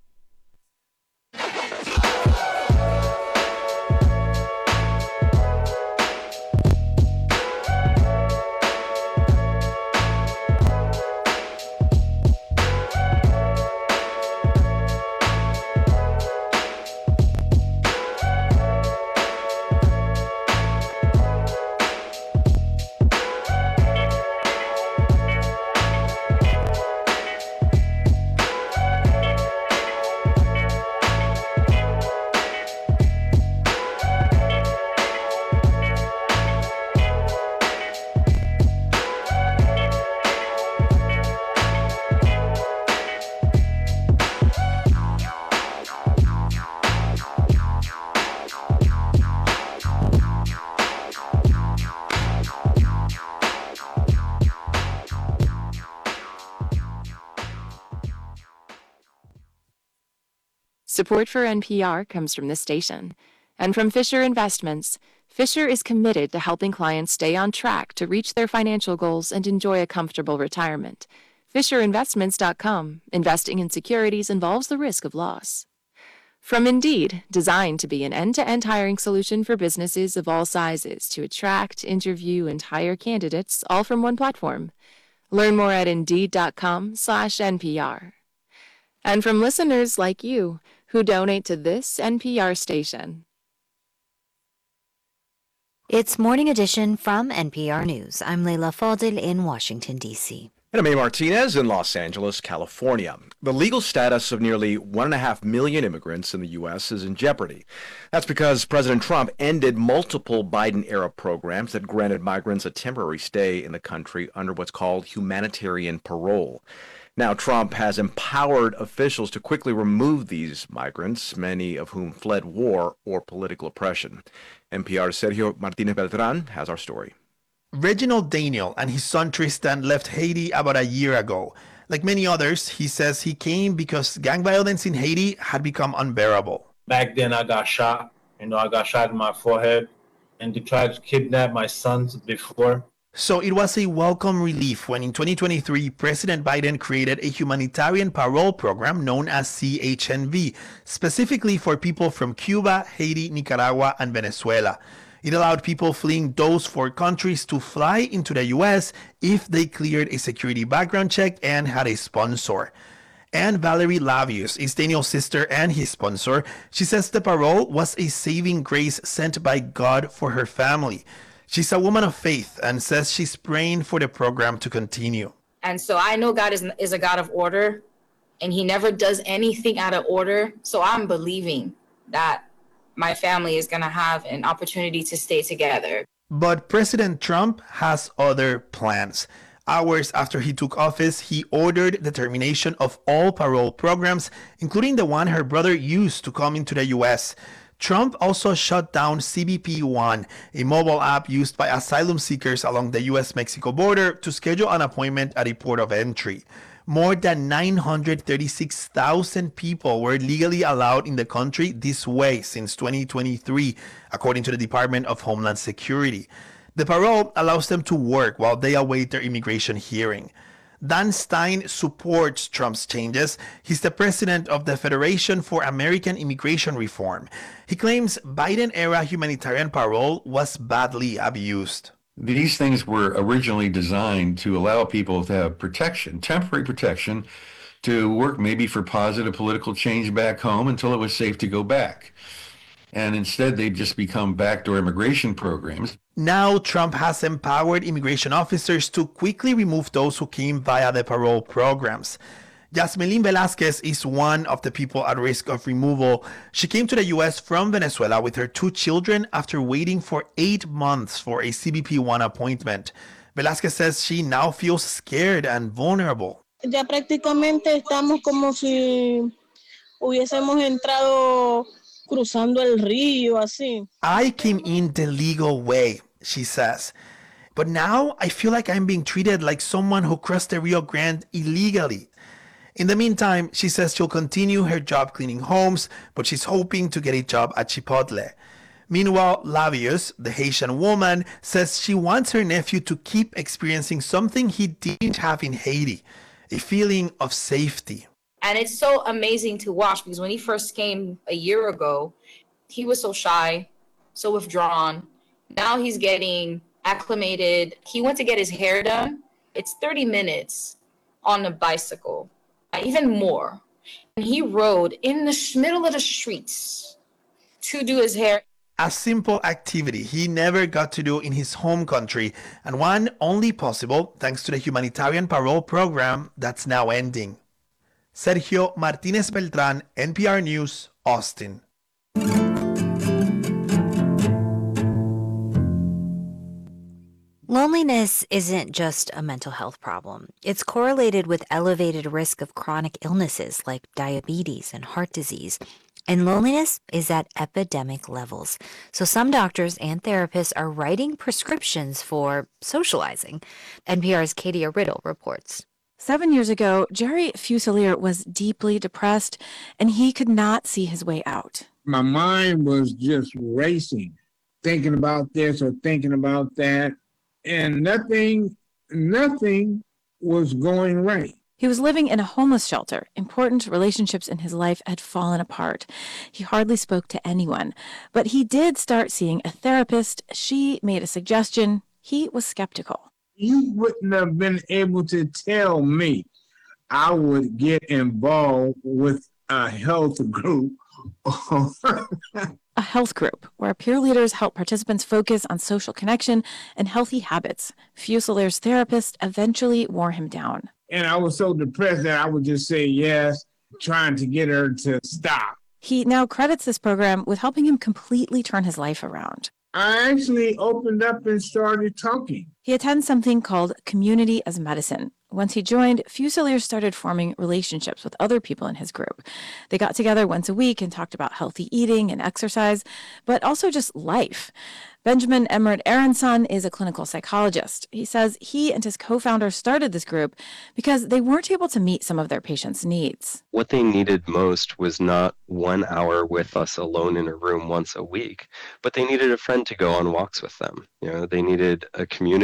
Support for N P R comes from this station. And from Fisher Investments, Fisher is committed to helping clients stay on track to reach their financial goals and enjoy a comfortable retirement. Fisher Investments dot com. Investing in securities involves the risk of loss. From Indeed, designed to be an end-to-end hiring solution for businesses of all sizes to attract, interview, and hire candidates all from one platform. Learn more at Indeed dot com slash N P R. And from listeners like you, who donate to this N P R station. It's Morning Edition from N P R News. I'm Leila Fadil in Washington, D C. And I'm A. Martinez in Los Angeles, California. The legal status of nearly one and a half million immigrants in the U S is in jeopardy. That's because President Trump ended multiple Biden-era programs that granted migrants a temporary stay in the country under what's called humanitarian parole. Now, Trump has empowered officials to quickly remove these migrants, many of whom fled war or political oppression. N P R's Sergio Martinez Beltran has our story. Reginald Daniel and his son Tristan left Haiti about a year ago. Like many others, he says he came because gang violence in Haiti had become unbearable. Back then, I got shot. You know, I got shot in my forehead, and they tried to kidnap my sons before. So it was a welcome relief when in twenty twenty-three, President Biden created a humanitarian parole program known as C H N V, specifically for people from Cuba, Haiti, Nicaragua, and Venezuela. It allowed people fleeing those four countries to fly into the U S if they cleared a security background check and had a sponsor. And Valerie Lavius is Daniel's sister and his sponsor. She says the parole was a saving grace sent by God for her family. She's a woman of faith and says she's praying for the program to continue. And so I know God is, is a God of order, and he never does anything out of order. So I'm believing that my family is going to have an opportunity to stay together. But President Trump has other plans. Hours after he took office, he ordered the termination of all parole programs, including the one her brother used to come into the U S. Trump also shut down C B P One, a mobile app used by asylum seekers along the U S Mexico border to schedule an appointment at a port of entry. More than nine hundred thirty-six thousand people were legally allowed in the country this way since twenty twenty-three, according to the Department of Homeland Security. The parole allows them to work while they await their immigration hearing. Dan Stein supports Trump's changes. He's the president of the Federation for American Immigration Reform. He claims Biden-era humanitarian parole was badly abused. These things were originally designed to allow people to have protection, temporary protection, to work maybe for positive political change back home until it was safe to go back. And instead, they just become backdoor immigration programs. Now, Trump has empowered immigration officers to quickly remove those who came via the parole programs. Yasmelin Velasquez is one of the people at risk of removal. She came to the U S from Venezuela with her two children after waiting for eight months for a C B P One appointment. Velasquez says she now feels scared and vulnerable. Ya prácticamente estamos como si hubiésemos entrado cruzando el río, así. I came in the legal way, she says. But now I feel like I'm being treated like someone who crossed the Rio Grande illegally. In the meantime, she says she'll continue her job cleaning homes, but she's hoping to get a job at Chipotle. Meanwhile, Lavius, the Haitian woman, says she wants her nephew to keep experiencing something he didn't have in Haiti, a feeling of safety. And it's so amazing to watch because when he first came a year ago, he was so shy, so withdrawn. Now he's getting acclimated. He went to get his hair done. It's thirty minutes on a bicycle, even more. And he rode in the sh- middle of the streets to do his hair. A simple activity he never got to do in his home country, and one only possible thanks to the humanitarian parole program that's now ending. Sergio Martinez Beltran, N P R News, Austin. Loneliness isn't just a mental health problem. It's correlated with elevated risk of chronic illnesses like diabetes and heart disease. And loneliness is at epidemic levels. So some doctors and therapists are writing prescriptions for socializing. N P R's Katia Riddle reports. Seven years ago, Jerry Fuselier was deeply depressed, and he could not see his way out. My mind was just racing, thinking about this or thinking about that, and nothing, nothing was going right. He was living in a homeless shelter. Important relationships in his life had fallen apart. He hardly spoke to anyone, but he did start seeing a therapist. She made a suggestion. He was skeptical. You wouldn't have been able to tell me I would get involved with a health group. A health group where peer leaders help participants focus on social connection and healthy habits. Fuselier's therapist eventually wore him down. And I was so depressed that I would just say yes, trying to get her to stop. He now credits this program with helping him completely turn his life around. I actually opened up and started talking. He attends something called Community as Medicine. Once he joined, Fuselier started forming relationships with other people in his group. They got together once a week and talked about healthy eating and exercise, but also just life. Benjamin Emert Aronson is a clinical psychologist. He says he and his co-founder started this group because they weren't able to meet some of their patients' needs. What they needed most was not one hour with us alone in a room once a week, but they needed a friend to go on walks with them. You know, they needed a community.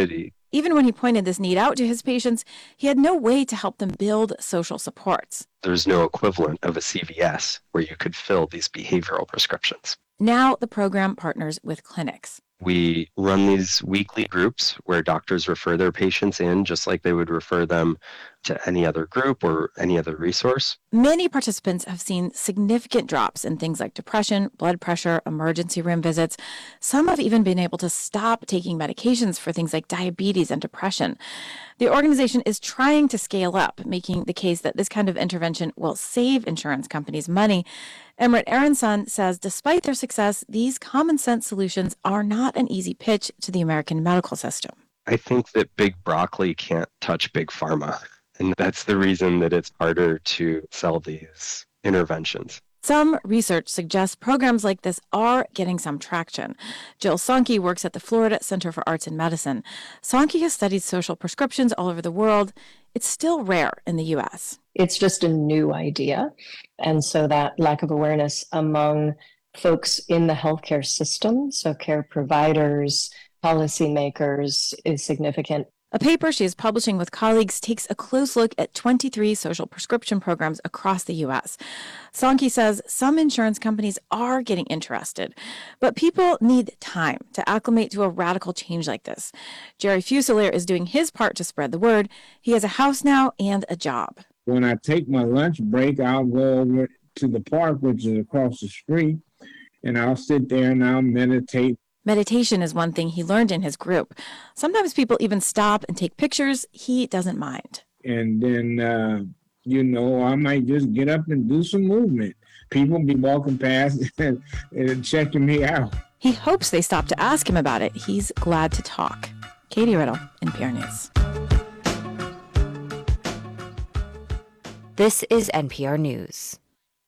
Even when he pointed this need out to his patients, he had no way to help them build social supports. There's no equivalent of a C V S where you could fill these behavioral prescriptions. Now the program partners with clinics. We run these weekly groups where doctors refer their patients in just like they would refer them to any other group or any other resource. Many participants have seen significant drops in things like depression, blood pressure, emergency room visits. Some have even been able to stop taking medications for things like diabetes and depression. The organization is trying to scale up, making the case that this kind of intervention will save insurance companies money. Emrit Aronson says despite their success, these common sense solutions are not an easy pitch to the American medical system. I think that big broccoli can't touch big pharma. And that's the reason that it's harder to sell these interventions. Some research suggests programs like this are getting some traction. Jill Sonke works at the Florida Center for Arts and Medicine. Sonke has studied social prescriptions all over the world. It's still rare in the U S. It's just a new idea. And so that lack of awareness among folks in the healthcare system, so care providers, policymakers, is significant. A paper she is publishing with colleagues takes a close look at twenty-three social prescription programs across the U S. Sonke says some insurance companies are getting interested, but people need time to acclimate to a radical change like this. Jerry Fusilier is doing his part to spread the word. He has a house now and a job. When I take my lunch break, I'll go over to the park, which is across the street, and I'll sit there and I'll meditate. Meditation is one thing he learned in his group. Sometimes people even stop and take pictures. He doesn't mind. And then, uh, you know, I might just get up and do some movement. People be walking past and, and checking me out. He hopes they stop to ask him about it. He's glad to talk. Katie Riddle, N P R News. This is N P R News.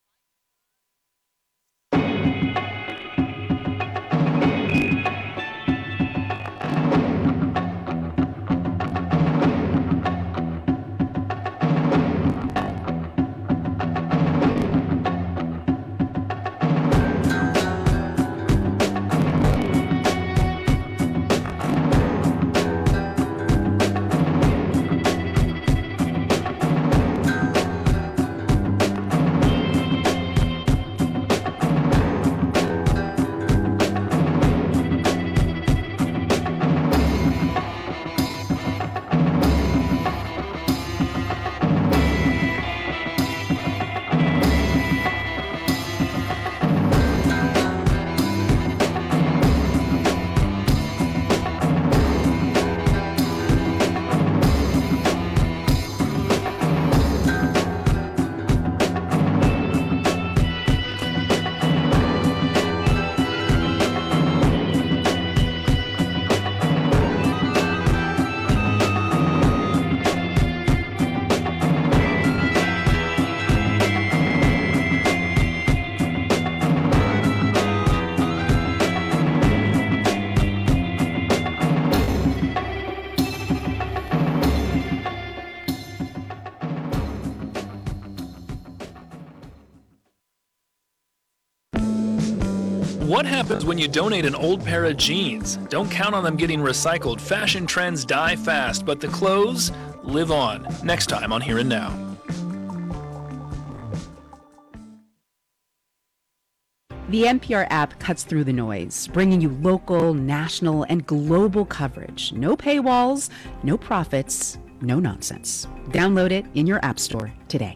What happens when you donate an old pair of jeans? Don't count on them getting recycled. Fashion trends die fast, but the clothes live on. Next time on Here and Now. The N P R app cuts through the noise, bringing you local, national, and global coverage. No paywalls, no profits, no nonsense. Download it in your app store today.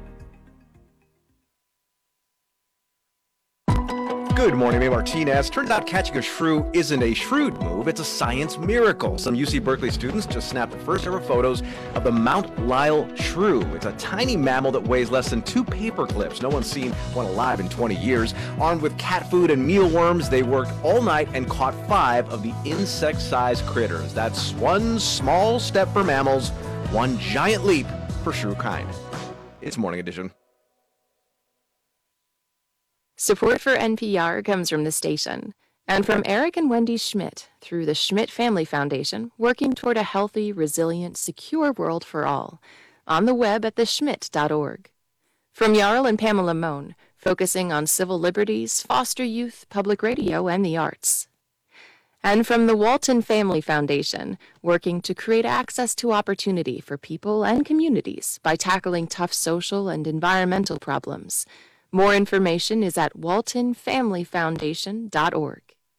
Good morning, May Martinez. Turns out catching a shrew isn't a shrewd move, it's a science miracle. Some U C Berkeley students just snapped the first ever photos of the Mount Lyell shrew. It's a tiny mammal that weighs less than two paper clips. No one's seen one alive in twenty years. Armed with cat food and mealworms, they worked all night and caught five of the insect-sized critters. That's one small step for mammals, one giant leap for shrew kind. It's Morning Edition. Support for N P R comes from the station and from Eric and Wendy Schmidt through the Schmidt Family Foundation, working toward a healthy, resilient, secure world for all. On the web at the schmidt dot org. From Jarl and Pamela Mohn, focusing on civil liberties, foster youth, public radio, and the arts. And from the Walton Family Foundation, working to create access to opportunity for people and communities by tackling tough social and environmental problems. More information is at walton family foundation dot org.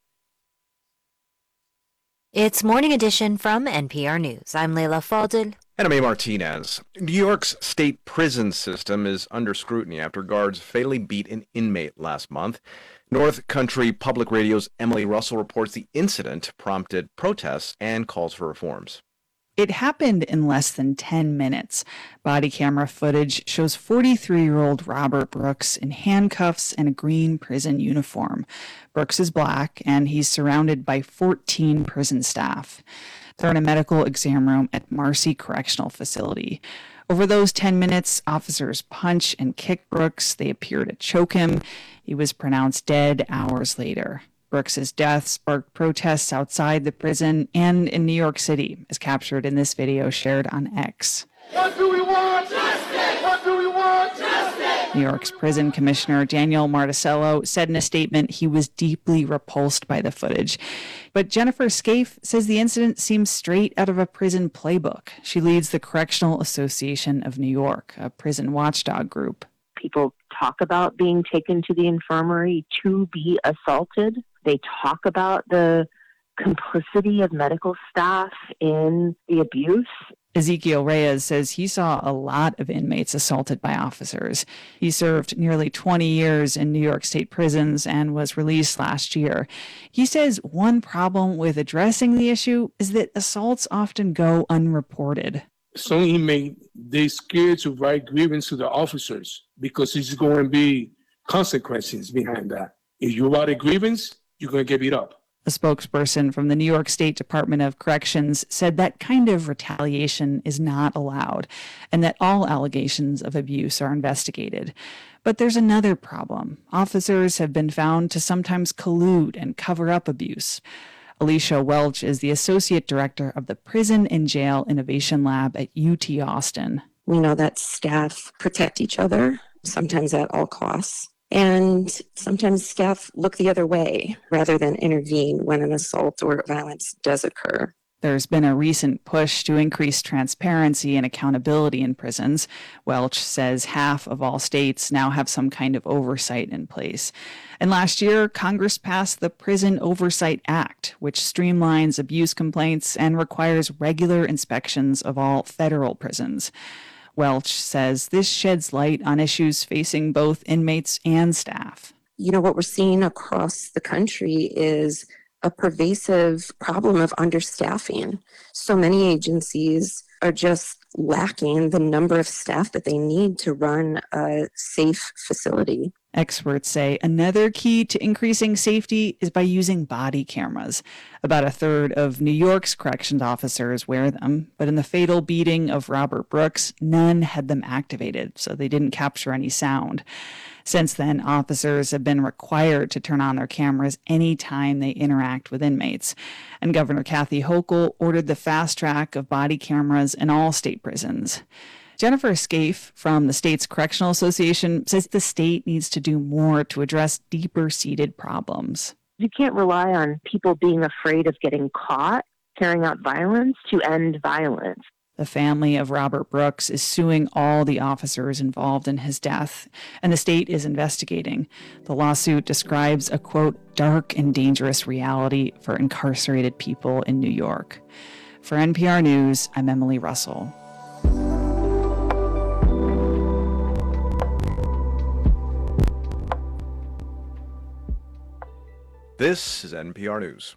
It's Morning Edition from N P R News. I'm Leila Fadel. And I'm A. Martinez. New York's state prison system is under scrutiny after guards fatally beat an inmate last month. North Country Public Radio's Emily Russell reports the incident prompted protests and calls for reforms. It happened in less than ten minutes. Body camera footage shows forty-three-year-old Robert Brooks in handcuffs and a green prison uniform. Brooks is black, and he's surrounded by fourteen prison staff. They're in a medical exam room at Marcy Correctional Facility. Over those ten minutes, officers punch and kick Brooks. They appear to choke him. He was pronounced dead hours later. Brooks's death sparked protests outside the prison and in New York City, as captured in this video shared on X. What do we want? Justice! What do we want? Justice! New York's prison commissioner Daniel Marticello said in a statement he was deeply repulsed by the footage. But Jennifer Scaife says the incident seems straight out of a prison playbook. She leads the Correctional Association of New York, a prison watchdog group. People talk about being taken to the infirmary to be assaulted. They talk about the complicity of medical staff in the abuse. Ezekiel Reyes says he saw a lot of inmates assaulted by officers. He served nearly twenty years in New York State prisons and was released last year. He says one problem with addressing the issue is that assaults often go unreported. Some inmate, they scared to write grievance to the officers because there's going to be consequences behind that. If you write a grievance, you're going to get beat up. A spokesperson from the New York State Department of Corrections said that kind of retaliation is not allowed and that all allegations of abuse are investigated. But there's another problem. Officers have been found to sometimes collude and cover up abuse. Alicia Welch is the associate director of the Prison and Jail Innovation Lab at U T Austin. We know that staff protect each other, sometimes at all costs. And sometimes staff look the other way rather than intervene when an assault or violence does occur. There's been a recent push to increase transparency and accountability in prisons. Welch says half of all states now have some kind of oversight in place. And last year, Congress passed the Prison Oversight Act, which streamlines abuse complaints and requires regular inspections of all federal prisons. Welch says this sheds light on issues facing both inmates and staff. You know, what we're seeing across the country is a pervasive problem of understaffing. So many agencies are just lacking the number of staff that they need to run a safe facility. Experts say another key to increasing safety is by using body cameras. About a third of New York's corrections officers wear them, but in the fatal beating of Robert Brooks, none had them activated, so they didn't capture any sound. Since then, officers have been required to turn on their cameras anytime they interact with inmates. And Governor Kathy Hochul ordered the fast track of body cameras in all state prisons. Jennifer Scaife from the state's Correctional Association says the state needs to do more to address deeper-seated problems. You can't rely on people being afraid of getting caught carrying out violence to end violence. The family of Robert Brooks is suing all the officers involved in his death, and the state is investigating. The lawsuit describes a, quote, dark and dangerous reality for incarcerated people in New York. For N P R News, I'm Emily Russell. This is N P R News.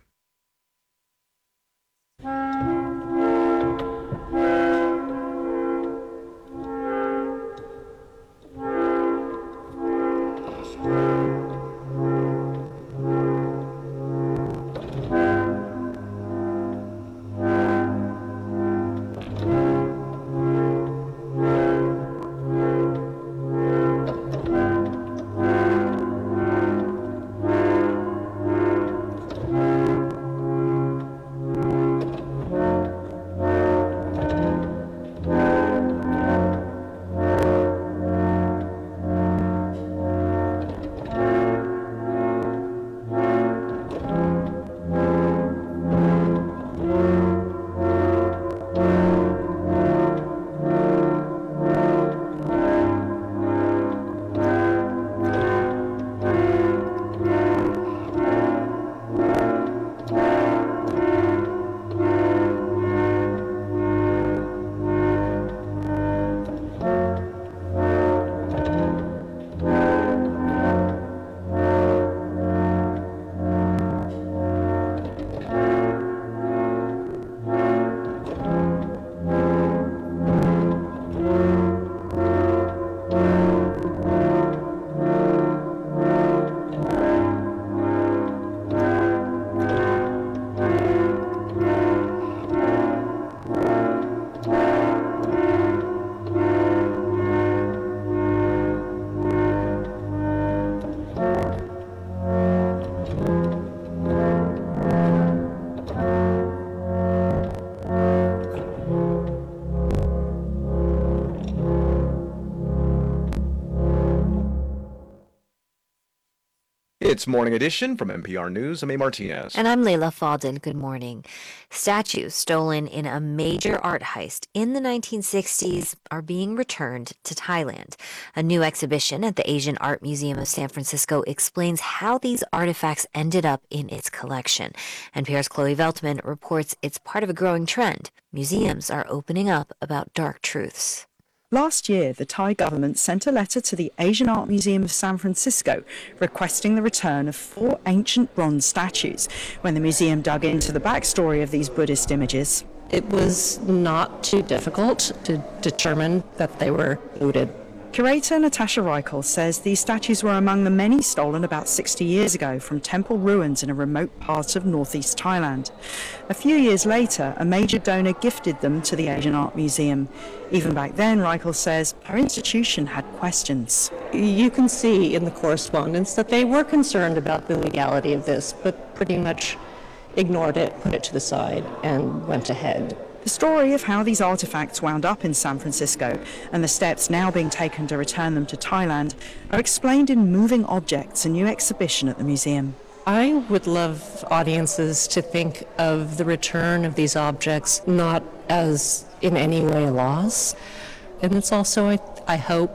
It's Morning Edition from N P R News. I'm A. Martinez. And I'm Layla Falden. Good morning. Statues stolen in a major art heist in the nineteen sixties are being returned to Thailand. A new exhibition at the Asian Art Museum of San Francisco explains how these artifacts ended up in its collection. N P R's Chloe Veltman reports it's part of a growing trend. Museums are opening up about dark truths. Last year, the Thai government sent a letter to the Asian Art Museum of San Francisco requesting the return of four ancient bronze statues. When the museum dug into the backstory of these Buddhist images, it was not too difficult to determine that they were looted. Curator Natasha Reichel says these statues were among the many stolen about sixty years ago from temple ruins in a remote part of northeast Thailand. A few years later, a major donor gifted them to the Asian Art Museum. Even back then, Reichel says her institution had questions. You can see in the correspondence that they were concerned about the legality of this, but pretty much ignored it, put it to the side, and went ahead. The story of how these artifacts wound up in San Francisco and the steps now being taken to return them to Thailand are explained in Moving Objects, a new exhibition at the museum. I would love audiences to think of the return of these objects not as in any way a loss. And it's also, I, I hope,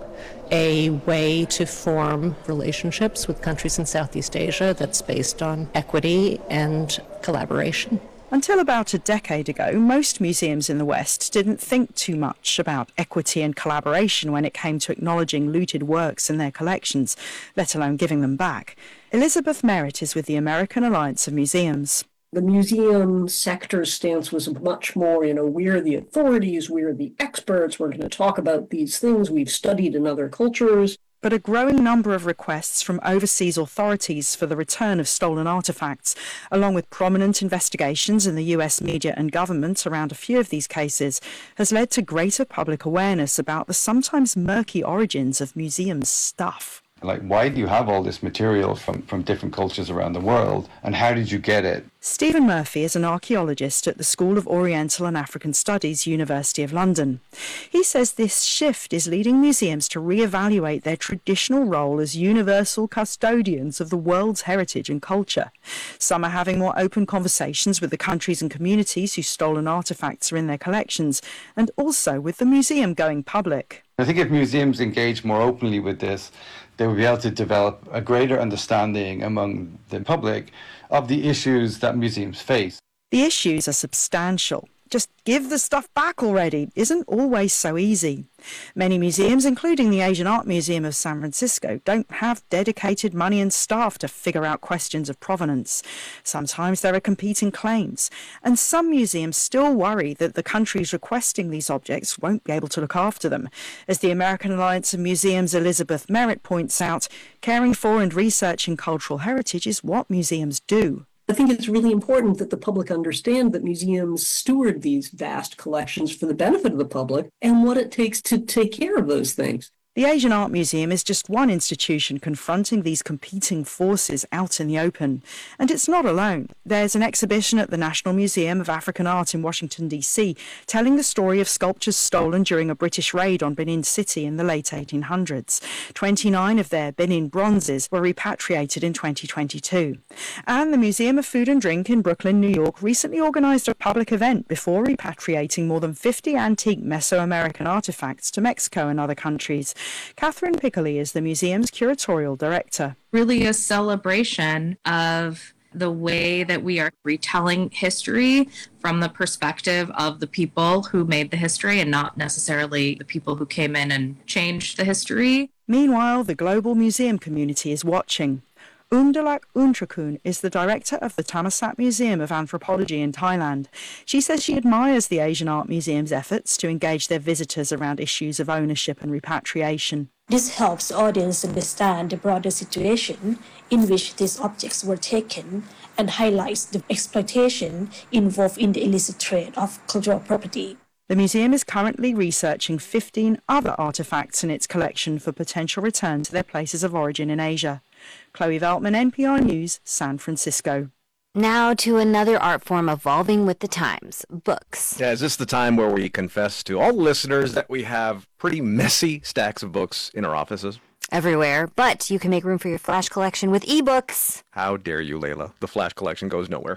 a way to form relationships with countries in Southeast Asia that's based on equity and collaboration. Until about a decade ago, most museums in the West didn't think too much about equity and collaboration when it came to acknowledging looted works in their collections, let alone giving them back. Elizabeth Merritt is with the American Alliance of Museums. The museum sector's stance was much more, you know, we're the authorities, we're the experts, we're going to talk about these things we've studied in other cultures. But a growing number of requests from overseas authorities for the return of stolen artifacts, along with prominent investigations in the U S media and government around a few of these cases, has led to greater public awareness about the sometimes murky origins of museums' stuff. Like, why do you have all this material from, from different cultures around the world, and how did you get it? Stephen Murphy is an archaeologist at the School of Oriental and African Studies, University of London. He says this shift is leading museums to re-evaluate their traditional role as universal custodians of the world's heritage and culture. Some are having more open conversations with the countries and communities whose stolen artifacts are in their collections, and also with the museum going public. I think if museums engage more openly with this, they will be able to develop a greater understanding among the public of the issues that museums face. The issues are substantial. Just give the stuff back already isn't always so easy. Many museums, including the Asian Art Museum of San Francisco, don't have dedicated money and staff to figure out questions of provenance. Sometimes there are competing claims, and some museums still worry that the countries requesting these objects won't be able to look after them. As the American Alliance of Museums' Elizabeth Merritt points out, caring for and researching cultural heritage is what museums do. I think it's really important that the public understand that museums steward these vast collections for the benefit of the public and what it takes to take care of those things. The Asian Art Museum is just one institution confronting these competing forces out in the open. And it's not alone. There's an exhibition at the National Museum of African Art in Washington, D C, telling the story of sculptures stolen during a British raid on Benin City in the late eighteen hundreds. twenty-nine of their Benin bronzes were repatriated in twenty twenty-two. And the Museum of Food and Drink in Brooklyn, New York, recently organized a public event before repatriating more than fifty antique Mesoamerican artifacts to Mexico and other countries. Catherine Piccoli is the museum's curatorial director. Really a celebration of the way that we are retelling history from the perspective of the people who made the history and not necessarily the people who came in and changed the history. Meanwhile, the global museum community is watching. Umdalak Untrakun is the director of the Thammasat Museum of Anthropology in Thailand. She says she admires the Asian Art Museum's efforts to engage their visitors around issues of ownership and repatriation. This helps audience understand the broader situation in which these objects were taken and highlights the exploitation involved in the illicit trade of cultural property. The museum is currently researching fifteen other artifacts in its collection for potential return to their places of origin in Asia. Chloe Veltman, N P R News, San Francisco. Now to another art form evolving with the times, books. Yeah, is this the time where we confess to all the listeners that we have pretty messy stacks of books in our offices? everywhere, but you can make room for your Flash collection with ebooks. How dare you, Layla? The Flash collection goes nowhere.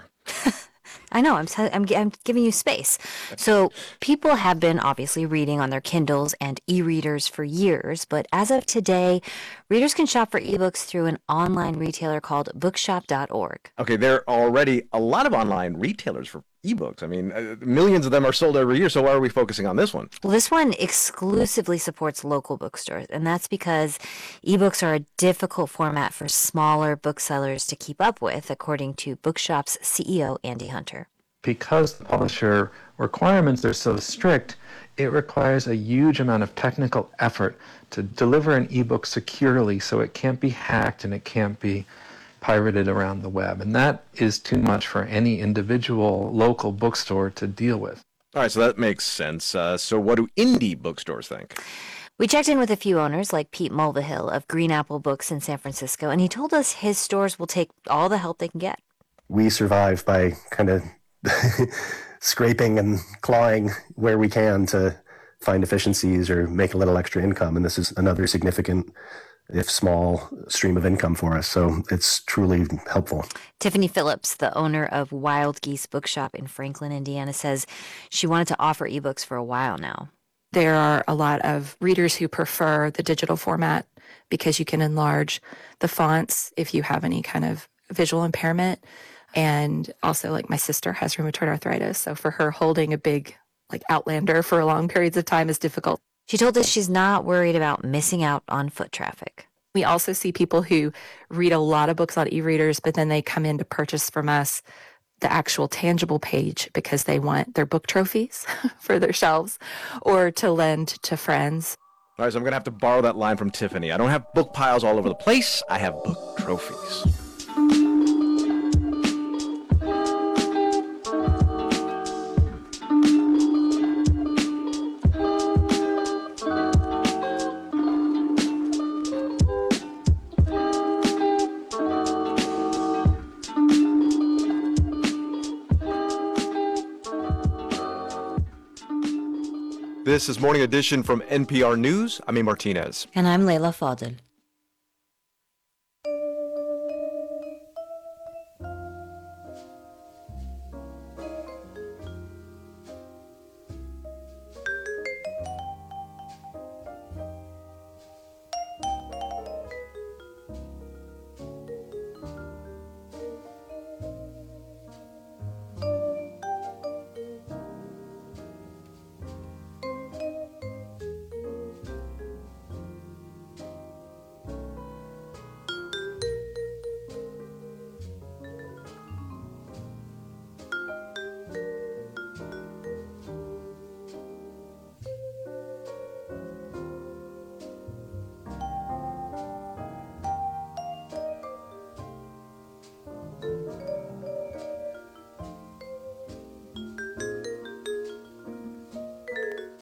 I know, I'm, t- I'm, gi- I'm giving you space. So people have been obviously reading on their Kindles and e-readers for years, but as of today, readers can shop for ebooks through an online retailer called bookshop dot org. Okay, there are already a lot of online retailers for ebooks. I mean, uh, millions of them are sold every year, so why are we focusing on this one? Well, this one exclusively supports local bookstores, and that's because ebooks are a difficult format for smaller booksellers to keep up with, according to Bookshop's C E O, Andy Hunter. Because the publisher requirements are so strict, it requires a huge amount of technical effort to deliver an ebook securely so it can't be hacked and it can't be pirated around the web. And that is too much for any individual local bookstore to deal with. All right, so that makes sense. Uh, so what do indie bookstores think? We checked in with a few owners like Pete Mulvihill of Green Apple Books in San Francisco, and he told us his stores will take all the help they can get. We survive by kind of scraping and clawing where we can to find efficiencies or make a little extra income. And this is another significant, if small, stream of income for us. So it's truly helpful. Tiffany Phillips, the owner of Wild Geese Bookshop in Franklin, Indiana, says she wanted to offer ebooks for a while now. There are a lot of readers who prefer the digital format because you can enlarge the fonts if you have any kind of visual impairment. And also, like, my sister has rheumatoid arthritis, so for her, holding a big, like, Outlander for long periods of time is difficult. She told us she's not worried about missing out on foot traffic. We also see people who read a lot of books on e-readers, but then they come in to purchase from us the actual tangible page because they want their book trophies for their shelves or to lend to friends. All right, so I'm going to have to borrow that line from Tiffany. I don't have book piles all over the place. I have book trophies. This is Morning Edition from N P R News. I'm A. Martinez. And I'm Layla Fadel.